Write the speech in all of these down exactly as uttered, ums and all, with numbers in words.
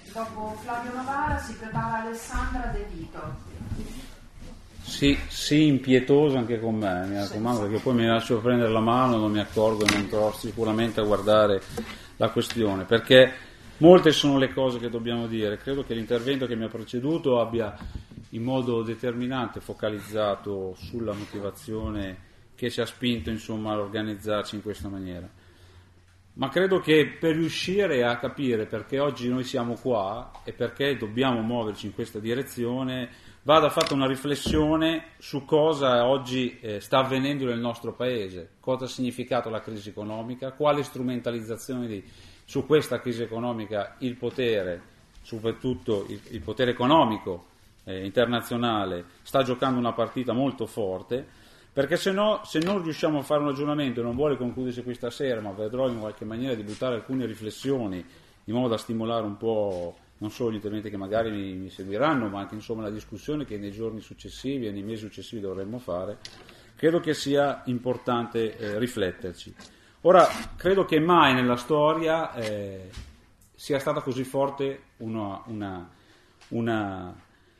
Dopo Flavio Novara si prepara Alessandra De Vito. Sì, sì, impietoso anche con me, mi raccomando, perché poi mi lascio prendere la mano, non mi accorgo e non andrò sicuramente a guardare la questione, perché molte sono le cose che dobbiamo dire. Credo che l'intervento che mi ha preceduto abbia in modo determinante focalizzato sulla motivazione che ci ha spinto, insomma, a organizzarci in questa maniera. Ma credo che per riuscire a capire perché oggi noi siamo qua e perché dobbiamo muoverci in questa direzione, vada fatta una riflessione su cosa oggi eh, sta avvenendo nel nostro paese, cosa ha significato la crisi economica, quale strumentalizzazione di, su questa crisi economica il potere, soprattutto il, il potere economico eh, internazionale, sta giocando una partita molto forte, perché se no, se non riusciamo a fare un ragionamento, e non vuole concludersi questa sera, ma vedrò in qualche maniera di buttare alcune riflessioni in modo da stimolare un po' non solo gli interventi che magari mi, mi seguiranno, ma anche insomma la discussione che nei giorni successivi e nei mesi successivi dovremmo fare, credo che sia importante eh, rifletterci. Ora, credo che mai nella storia eh, sia stata così forte una, una, una,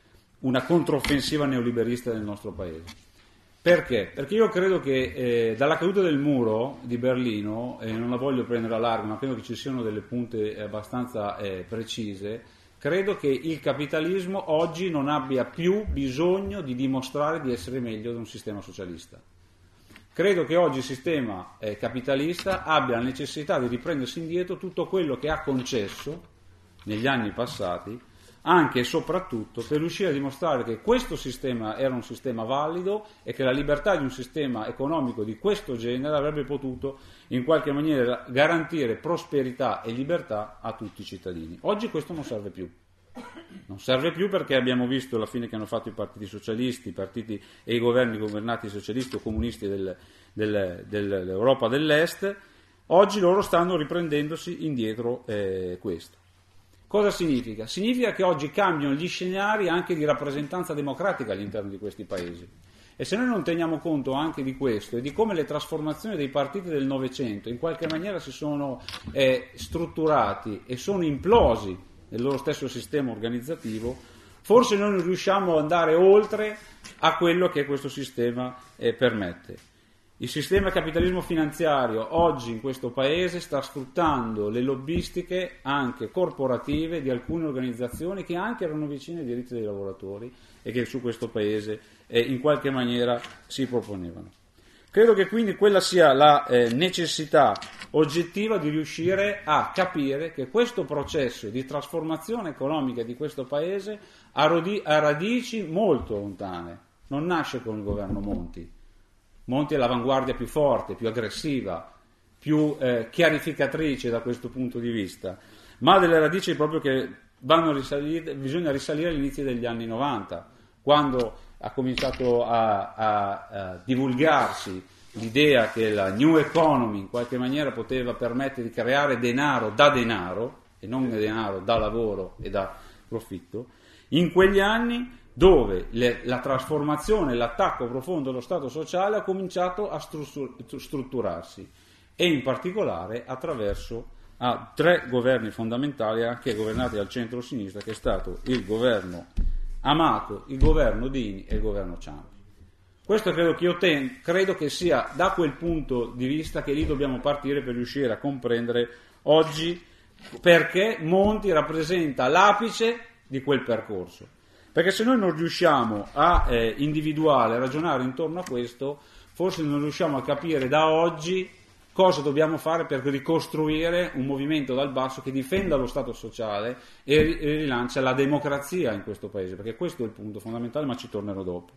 una controffensiva neoliberista nel nostro paese. Perché? Perché io credo che eh, dalla caduta del muro di Berlino, e eh, non la voglio prendere a largo, ma credo che ci siano delle punte abbastanza eh, precise, credo che il capitalismo oggi non abbia più bisogno di dimostrare di essere meglio di un sistema socialista. Credo che oggi il sistema eh, capitalista abbia la necessità di riprendersi indietro tutto quello che ha concesso negli anni passati, anche e soprattutto per riuscire a dimostrare che questo sistema era un sistema valido e che la libertà di un sistema economico di questo genere avrebbe potuto in qualche maniera garantire prosperità e libertà a tutti i cittadini. Oggi questo non serve più. Non serve più perché abbiamo visto la fine che hanno fatto i partiti socialisti, i partiti e i governi governati socialisti o comunisti del, del, dell'Europa dell'Est. Oggi loro stanno riprendendosi indietro eh, questo. Cosa significa? Significa che oggi cambiano gli scenari anche di rappresentanza democratica all'interno di questi paesi. E se noi non teniamo conto anche di questo e di come le trasformazioni dei partiti del Novecento in qualche maniera si sono eh, strutturati e sono implosi nel loro stesso sistema organizzativo, forse noi non riusciamo ad andare oltre a quello che questo sistema eh, permette. Il sistema capitalismo finanziario oggi in questo paese sta sfruttando le lobbistiche anche corporative di alcune organizzazioni che anche erano vicine ai diritti dei lavoratori e che su questo paese eh, in qualche maniera si proponevano. Credo che quindi quella sia la eh, necessità oggettiva di riuscire a capire che questo processo di trasformazione economica di questo paese ha, rodi- ha radici molto lontane, non nasce con il governo Monti. Monti è l'avanguardia più forte, più aggressiva, più eh, chiarificatrice da questo punto di vista, ma delle radici proprio che vanno a risalire, bisogna risalire all'inizio degli anni novanta, quando ha cominciato a, a, a divulgarsi l'idea che la new economy in qualche maniera poteva permettere di creare denaro da denaro, e non denaro da lavoro e da profitto. In quegli anni dove le, la trasformazione, l'attacco profondo allo Stato sociale ha cominciato a stru- strutturarsi e in particolare attraverso a tre governi fondamentali anche governati dal centro-sinistra, che è stato il governo Amato, il governo Dini e il governo Ciampi. Questo credo che io ten- credo che sia da quel punto di vista che lì dobbiamo partire per riuscire a comprendere oggi perché Monti rappresenta l'apice di quel percorso. Perché se noi non riusciamo a eh, individuare, a ragionare intorno a questo, forse non riusciamo a capire da oggi cosa dobbiamo fare per ricostruire un movimento dal basso che difenda lo Stato sociale e rilancia la democrazia in questo paese, perché questo è il punto fondamentale, ma ci tornerò dopo.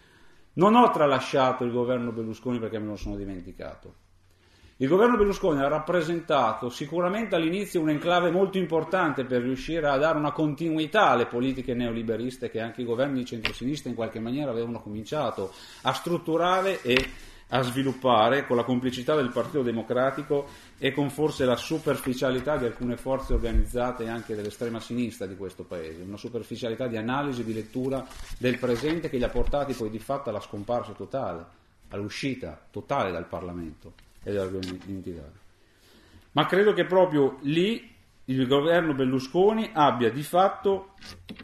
Non ho tralasciato il governo Berlusconi perché me lo sono dimenticato. Il governo Berlusconi ha rappresentato sicuramente all'inizio un'enclave molto importante per riuscire a dare una continuità alle politiche neoliberiste che anche i governi di centrosinistra in qualche maniera avevano cominciato a strutturare e a sviluppare con la complicità del Partito Democratico e con forse la superficialità di alcune forze organizzate anche dell'estrema sinistra di questo paese, una superficialità di analisi, di lettura del presente che li ha portati poi di fatto alla scomparsa totale, all'uscita totale dal Parlamento e dalla identità. Ma credo che proprio lì il governo Berlusconi abbia di fatto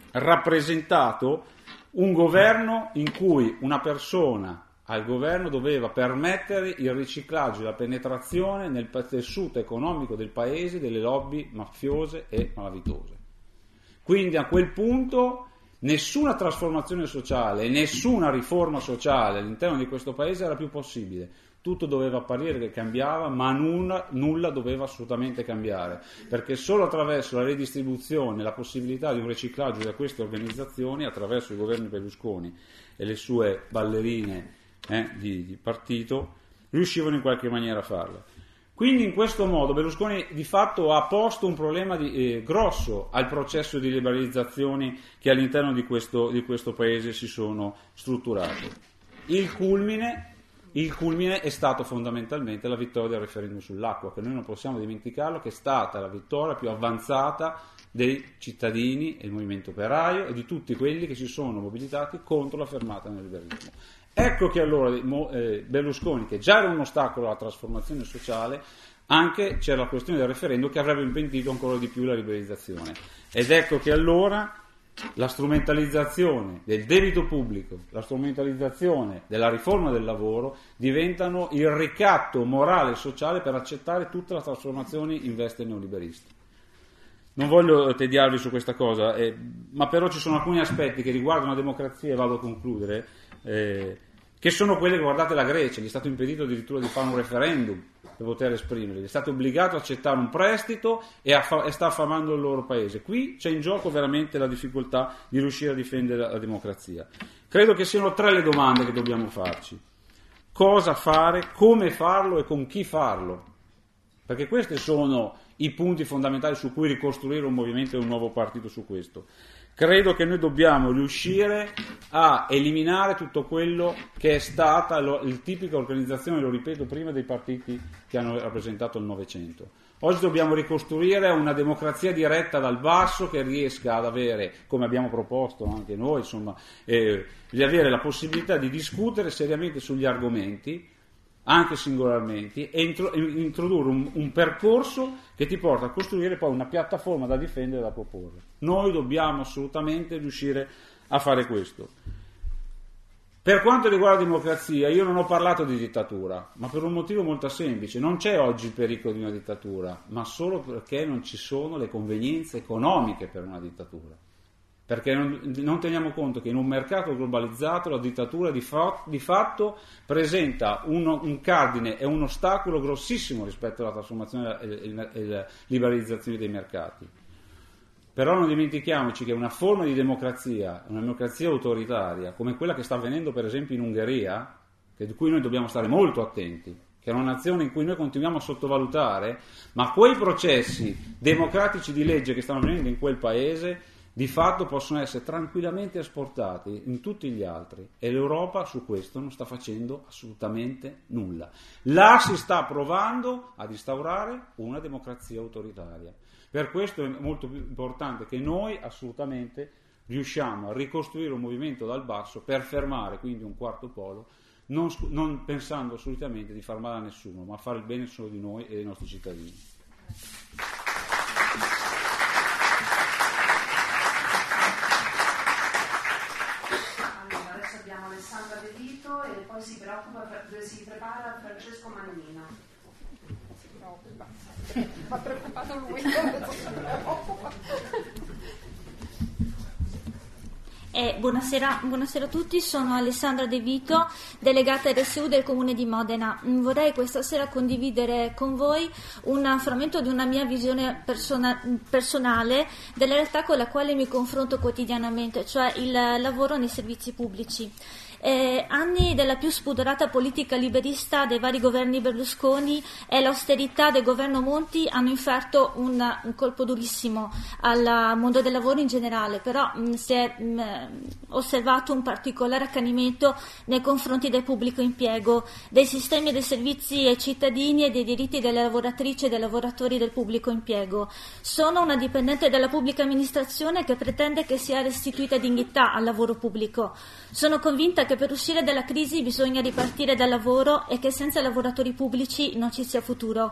rappresentato un governo in cui una persona al governo doveva permettere il riciclaggio e la penetrazione nel tessuto economico del paese delle lobby mafiose e malavitose. Quindi a quel punto nessuna trasformazione sociale e nessuna riforma sociale all'interno di questo paese era più possibile. Tutto doveva apparire che cambiava, ma nulla, nulla doveva assolutamente cambiare, perché solo attraverso la redistribuzione e la possibilità di un riciclaggio da queste organizzazioni, attraverso il governo Berlusconi e le sue ballerine eh, di, di partito, riuscivano in qualche maniera a farlo. Quindi in questo modo Berlusconi di fatto ha posto un problema di, eh, grosso al processo di liberalizzazioni che all'interno di questo, di questo paese si sono strutturate. Il culmine, il culmine è stato fondamentalmente la vittoria del referendum sull'acqua, che noi non possiamo dimenticarlo, che è stata la vittoria più avanzata dei cittadini e il movimento operaio e di tutti quelli che si sono mobilitati contro la fermata nel liberalismo. Ecco che allora eh, Berlusconi, che già era un ostacolo alla trasformazione sociale, anche c'era la questione del referendum che avrebbe impedito ancora di più la liberalizzazione. Ed ecco che allora la strumentalizzazione del debito pubblico, la strumentalizzazione della riforma del lavoro diventano il ricatto morale e sociale per accettare tutte le trasformazioni in veste neoliberista. Non voglio tediarvi su questa cosa, eh, ma però ci sono alcuni aspetti che riguardano la democrazia, e vado a concludere, eh, che sono quelli che, guardate, la Grecia, gli è stato impedito addirittura di fare un referendum per poter esprimerli, è stato obbligato a accettare un prestito e, affa- e sta affamando il loro paese. Qui c'è in gioco veramente la difficoltà di riuscire a difendere la, la democrazia. Credo che siano tre le domande che dobbiamo farci: cosa fare, come farlo e con chi farlo, perché questi sono i punti fondamentali su cui ricostruire un movimento e un nuovo partito su questo. Credo che noi dobbiamo riuscire a eliminare tutto quello che è stata lo, il tipica organizzazione, lo ripeto prima, dei partiti che hanno rappresentato il Novecento. Oggi dobbiamo ricostruire una democrazia diretta dal basso che riesca ad avere, come abbiamo proposto anche noi, insomma, eh, di avere la possibilità di discutere seriamente sugli argomenti, anche singolarmente, e intro- introdurre un, un percorso che ti porta a costruire poi una piattaforma da difendere e da proporre. Noi dobbiamo assolutamente riuscire a fare questo. Per quanto riguarda la democrazia, io non ho parlato di dittatura, ma per un motivo molto semplice: non c'è oggi il pericolo di una dittatura, ma solo perché non ci sono le convenienze economiche per una dittatura. Perché non teniamo conto che in un mercato globalizzato la dittatura di, fa- di fatto presenta uno, un cardine e un ostacolo grossissimo rispetto alla trasformazione e la liberalizzazione dei mercati. Però non dimentichiamoci che una forma di democrazia, una democrazia autoritaria, come quella che sta avvenendo per esempio in Ungheria, che di cui noi dobbiamo stare molto attenti, che è una nazione in cui noi continuiamo a sottovalutare, ma quei processi democratici di legge che stanno avvenendo in quel paese di fatto possono essere tranquillamente esportati in tutti gli altri, e l'Europa su questo non sta facendo assolutamente nulla. Là si sta provando ad instaurare una democrazia autoritaria. Per questo è molto più importante che noi assolutamente riusciamo a ricostruire un movimento dal basso per fermare quindi un quarto polo, non, non pensando assolutamente di far male a nessuno, ma a fare il bene solo di noi e dei nostri cittadini. Alessandra De Vito e poi si preoccupa per, si prepara Francesco Mannino. Si preoccupa, ma preoccupato lui. Eh, buonasera, buonasera a tutti, sono Alessandra De Vito, delegata R S U del Comune di Modena. Vorrei questa sera condividere con voi un frammento di una mia visione persona, personale della realtà con la quale mi confronto quotidianamente, cioè il lavoro nei servizi pubblici. Eh, anni della più spudorata politica liberista dei vari governi Berlusconi e l'austerità del governo Monti hanno inferto un, un colpo durissimo al mondo del lavoro in generale, però mh, si è mh, osservato un particolare accanimento nei confronti del pubblico impiego, dei sistemi dei servizi ai cittadini e dei diritti delle lavoratrici e dei lavoratori del pubblico impiego. Sono una dipendente della pubblica amministrazione che pretende che sia restituita dignità al lavoro pubblico. Sono convinta che per uscire dalla crisi bisogna ripartire dal lavoro e che senza lavoratori pubblici non ci sia futuro.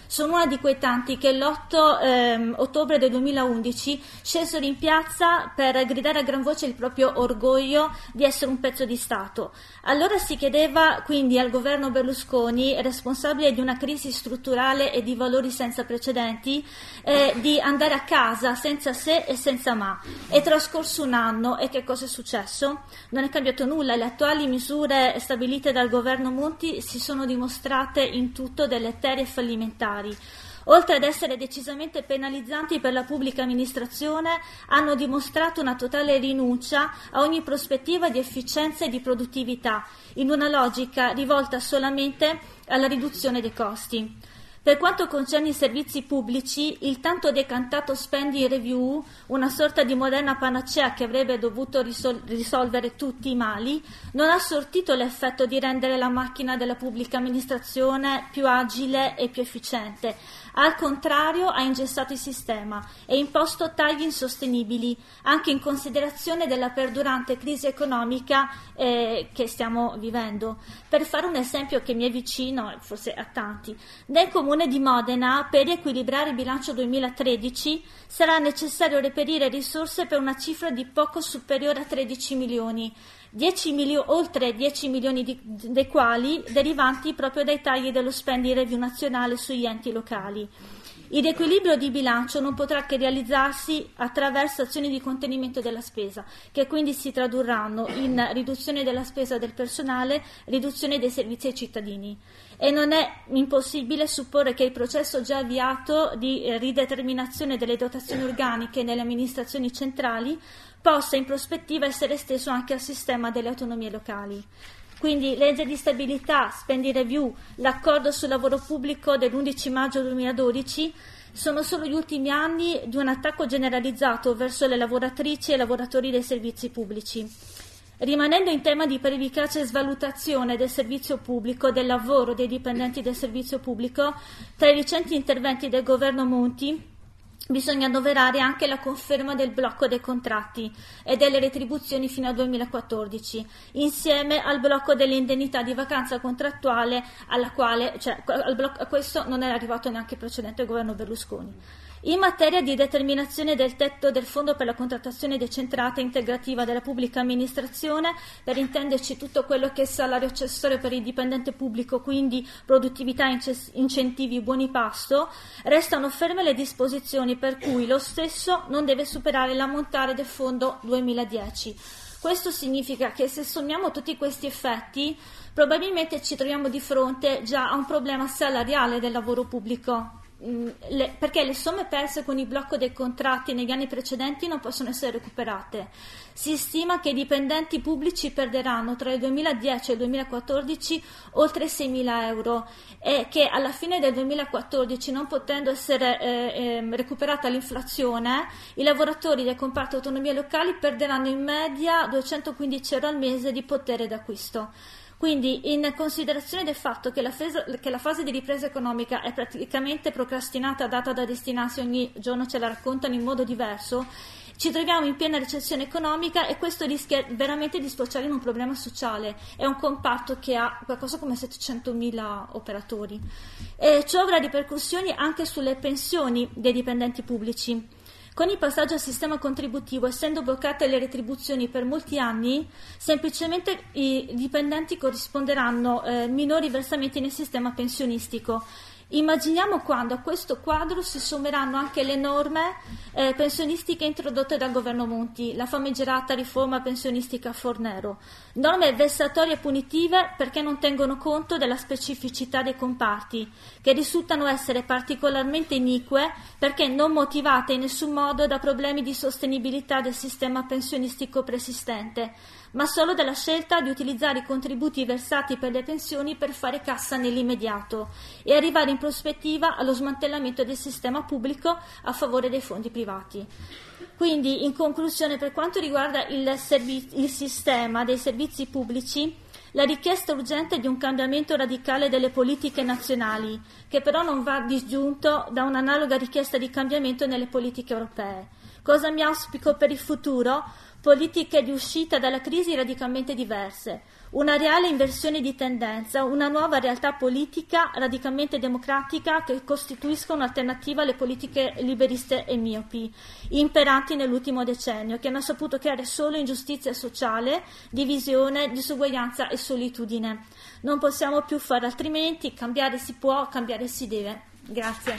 Sono una di quei tanti che l'otto ehm, ottobre del duemilaundici scesero in piazza per gridare a gran voce il proprio orgoglio di essere un pezzo di Stato. Allora si chiedeva quindi al governo Berlusconi, responsabile di una crisi strutturale e di valori senza precedenti, eh, di andare a casa senza se e senza ma. È trascorso un anno e che cosa è successo? Non è cambiato nulla. Le attuali misure stabilite dal governo Monti si sono dimostrate in tutto deleterie e fallimentari. Oltre ad essere decisamente penalizzanti per la pubblica amministrazione, hanno dimostrato una totale rinuncia a ogni prospettiva di efficienza e di produttività, in una logica rivolta solamente alla riduzione dei costi. Per quanto concerne i servizi pubblici, il tanto decantato spending review, una sorta di moderna panacea che avrebbe dovuto risol- risolvere tutti i mali, non ha sortito l'effetto di rendere la macchina della pubblica amministrazione più agile e più efficiente. Al contrario, ha ingessato il sistema e imposto tagli insostenibili, anche in considerazione della perdurante crisi economica eh, che stiamo vivendo. Per fare un esempio che mi è vicino, forse a tanti, nel comune di Modena, per riequilibrare il bilancio duemilatredici, sarà necessario reperire risorse per una cifra di poco superiore a tredici milioni. dieci milio- oltre dieci milioni di, dei quali derivanti proprio dai tagli dello spending review nazionale sugli enti locali. Il riequilibrio di bilancio non potrà che realizzarsi attraverso azioni di contenimento della spesa, che quindi si tradurranno in riduzione della spesa del personale, riduzione dei servizi ai cittadini. E non è impossibile supporre che il processo già avviato di eh, rideterminazione delle dotazioni organiche nelle amministrazioni centrali possa in prospettiva essere esteso anche al sistema delle autonomie locali. Quindi legge di stabilità, spending review, l'accordo sul lavoro pubblico dell'undici maggio duemiladodici sono solo gli ultimi anni di un attacco generalizzato verso le lavoratrici e lavoratori dei servizi pubblici. Rimanendo in tema di pervicace svalutazione del servizio pubblico, del lavoro dei dipendenti del servizio pubblico, tra i recenti interventi del governo Monti bisogna annoverare anche la conferma del blocco dei contratti e delle retribuzioni fino al duemilaquattordici, insieme al blocco delle indennità di vacanza contrattuale, alla quale, cioè, al blocco, a questo non era arrivato neanche il precedente governo Berlusconi. In materia di determinazione del tetto del Fondo per la contrattazione decentrata e integrativa della pubblica amministrazione, per intenderci tutto quello che è salario accessorio per il dipendente pubblico, quindi produttività, incentivi, buoni pasto, restano ferme le disposizioni per cui lo stesso non deve superare l'ammontare del Fondo duemiladieci. Questo significa che se sommiamo tutti questi effetti, probabilmente ci troviamo di fronte già a un problema salariale del lavoro pubblico. Le, perché le somme perse con il blocco dei contratti negli anni precedenti non possono essere recuperate. Si stima che i dipendenti pubblici perderanno tra il duemiladieci e il duemilaquattordici oltre seimila euro e che alla fine del duemilaquattordici, non potendo essere eh, eh, recuperata l'inflazione, i lavoratori del comparto autonomie locali perderanno in media duecentoquindici euro al mese di potere d'acquisto. Quindi, in considerazione del fatto che la, fase, che la fase di ripresa economica è praticamente procrastinata, data da destinarsi ogni giorno, ce la raccontano in modo diverso, ci troviamo in piena recessione economica e questo rischia veramente di sfociare in un problema sociale. È un comparto che ha qualcosa come settecentomila operatori. E ciò avrà ripercussioni anche sulle pensioni dei dipendenti pubblici. Con il passaggio al sistema contributivo, essendo bloccate le retribuzioni per molti anni, semplicemente i dipendenti corrisponderanno eh, minori versamenti nel sistema pensionistico. Immaginiamo quando a questo quadro si sommeranno anche le norme eh, pensionistiche introdotte dal governo Monti, la famigerata riforma pensionistica Fornero. Norme vessatorie e punitive perché non tengono conto della specificità dei comparti, che risultano essere particolarmente inique perché non motivate in nessun modo da problemi di sostenibilità del sistema pensionistico preesistente, ma solo dalla scelta di utilizzare i contributi versati per le pensioni per fare cassa nell'immediato e arrivare in prospettiva allo smantellamento del sistema pubblico a favore dei fondi privati. Quindi, in conclusione, per quanto riguarda il, servi- il sistema dei servizi pubblici, la richiesta urgente di un cambiamento radicale delle politiche nazionali, che però non va disgiunto da un'analoga richiesta di cambiamento nelle politiche europee. Cosa mi auspico per il futuro? Politiche di uscita dalla crisi radicalmente diverse, una reale inversione di tendenza, una nuova realtà politica radicalmente democratica che costituisca un'alternativa alle politiche liberiste e miopi, imperanti nell'ultimo decennio, che hanno saputo creare solo ingiustizia sociale, divisione, disuguaglianza e solitudine. Non possiamo più fare altrimenti, cambiare si può, cambiare si deve. Grazie.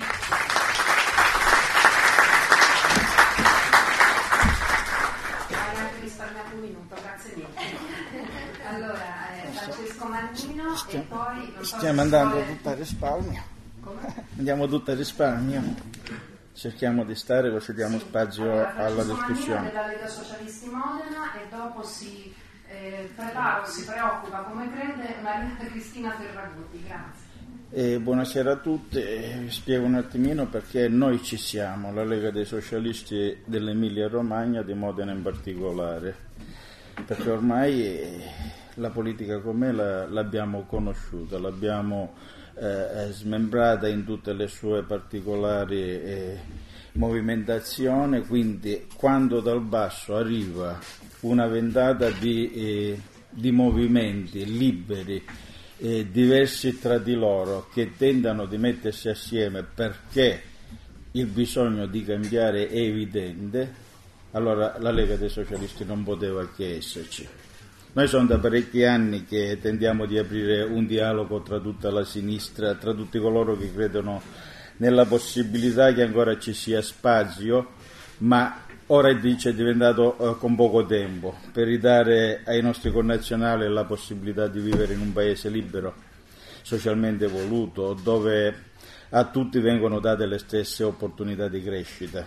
Un minuto, grazie mille. Allora, eh, Francesco Mannino e poi... Non Stiamo so andando vuole... tutto a risparmio. Come? Andiamo tutto a risparmio. Cerchiamo di stare, così diamo spazio allora, alla discussione. discussione. Della Lega Socialisti Modena e dopo si eh, prepara o si preoccupa, come crede, Maria Cristina Ferragutti. Grazie. E buonasera a tutti, vi spiego un attimino perché noi ci siamo, la Lega dei Socialisti dell'Emilia Romagna, di Modena in particolare, perché ormai la politica com'è la, l'abbiamo conosciuta, l'abbiamo eh, smembrata in tutte le sue particolari eh, movimentazioni, quindi quando dal basso arriva una ventata di, eh, di movimenti liberi, Eh, diversi tra di loro, che tentano di mettersi assieme perché il bisogno di cambiare è evidente, allora la Lega dei Socialisti non poteva che esserci. Noi sono da parecchi anni che tentiamo di aprire un dialogo tra tutta la sinistra, tra tutti coloro che credono nella possibilità che ancora ci sia spazio, ma ora è diventato uh, con poco tempo, per ridare ai nostri connazionali la possibilità di vivere in un paese libero, socialmente evoluto, dove a tutti vengono date le stesse opportunità di crescita,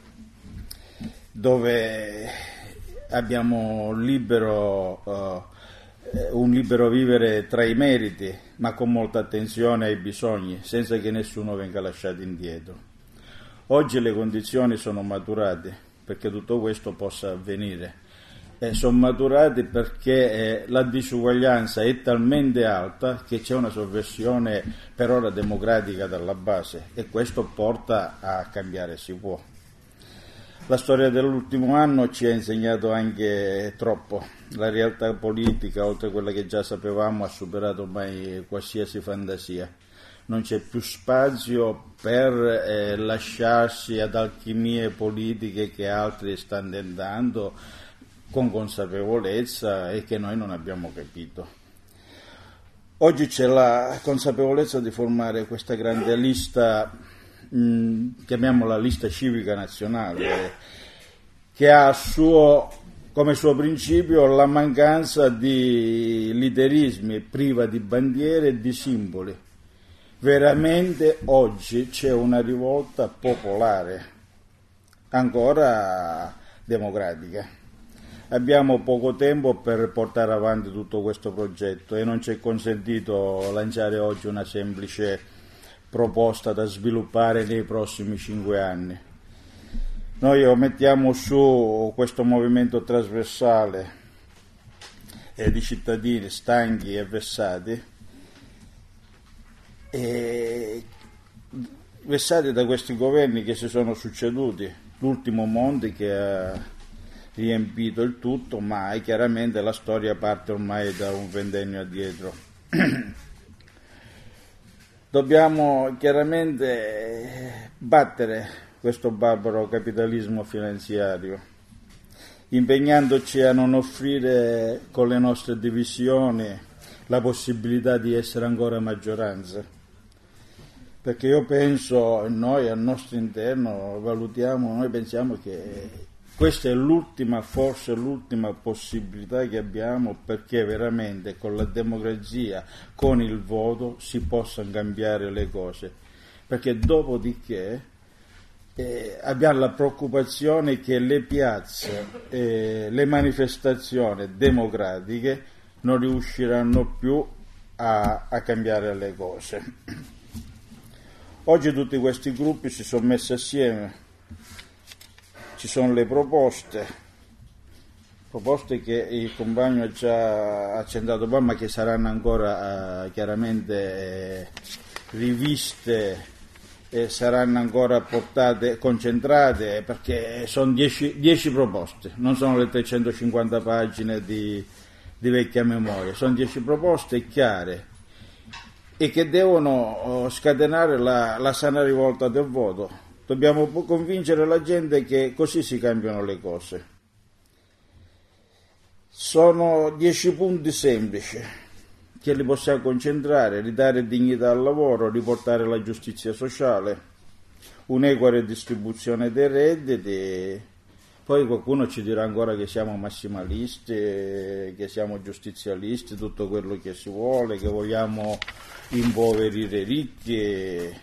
dove abbiamo libero, uh, un libero vivere tra i meriti, ma con molta attenzione ai bisogni, senza che nessuno venga lasciato indietro. Oggi le condizioni sono maturate perché tutto questo possa avvenire. Eh, sono maturati perché eh, la disuguaglianza è talmente alta che c'è una sovversione per ora democratica dalla base e questo porta a cambiare si può. La storia dell'ultimo anno ci ha insegnato anche troppo. La realtà politica, oltre a quella che già sapevamo, ha superato ormai qualsiasi fantasia. Non c'è più spazio per eh, lasciarsi ad alchimie politiche che altri stanno tentando con consapevolezza e che noi non abbiamo capito. Oggi c'è la consapevolezza di formare questa grande lista, mh, chiamiamola lista civica nazionale, che ha suo, come suo principio la mancanza di leaderismi, priva di bandiere e di simboli. Veramente oggi c'è una rivolta popolare, ancora democratica. Abbiamo poco tempo per portare avanti tutto questo progetto e non ci è consentito lanciare oggi una semplice proposta da sviluppare nei prossimi cinque anni. Noi mettiamo su questo movimento trasversale eh, di cittadini stanchi e vessati, E vessati da questi governi che si sono succeduti, l'ultimo Monti che ha riempito il tutto, ma chiaramente la storia parte ormai da un ventennio addietro. Dobbiamo chiaramente battere questo barbaro capitalismo finanziario, impegnandoci a non offrire con le nostre divisioni la possibilità di essere ancora maggioranza. Perché io penso, noi al nostro interno valutiamo, noi pensiamo che questa è l'ultima, forse l'ultima possibilità che abbiamo perché veramente con la democrazia, con il voto si possano cambiare le cose. Perché dopodiché eh, abbiamo la preoccupazione che le piazze, eh, le manifestazioni democratiche non riusciranno più a, a cambiare le cose. Oggi tutti questi gruppi si sono messi assieme, ci sono le proposte, proposte che il compagno ha già accennato prima, ma che saranno ancora eh, chiaramente eh, riviste eh, saranno ancora portate, concentrate, perché sono dieci proposte, non sono le trecentocinquanta pagine di, di vecchia memoria, sono dieci proposte chiare e che devono scatenare la, la sana rivolta del voto. Dobbiamo convincere la gente che così si cambiano le cose. Sono dieci punti semplici che li possiamo concentrare: ridare dignità al lavoro, riportare la giustizia sociale, un'equa redistribuzione dei redditi. Poi qualcuno ci dirà ancora che siamo massimalisti, che siamo giustizialisti, tutto quello che si vuole, che vogliamo impoverire i ricchi. E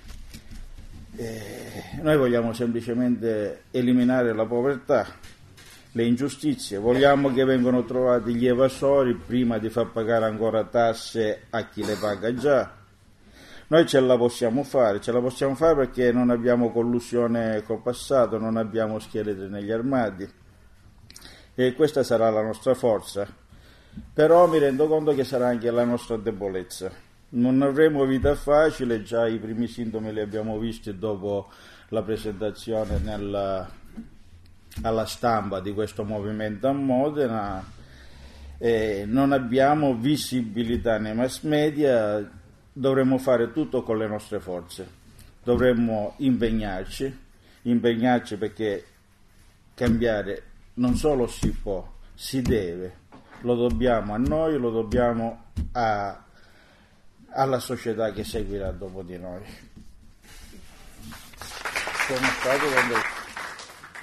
noi vogliamo semplicemente eliminare la povertà, le ingiustizie, vogliamo che vengano trovati gli evasori prima di far pagare ancora tasse a chi le paga già. Noi ce la possiamo fare, ce la possiamo fare perché non abbiamo collusione col passato, non abbiamo scheletri negli armadi e questa sarà la nostra forza, però mi rendo conto che sarà anche la nostra debolezza. Non avremo vita facile, già i primi sintomi li abbiamo visti dopo la presentazione nella, alla stampa di questo movimento a Modena, e non abbiamo visibilità nei mass media. Dovremmo fare tutto con le nostre forze, dovremmo impegnarci, impegnarci perché cambiare non solo si può, si deve, lo dobbiamo a noi, lo dobbiamo a alla società che seguirà dopo di noi. Sono stato quando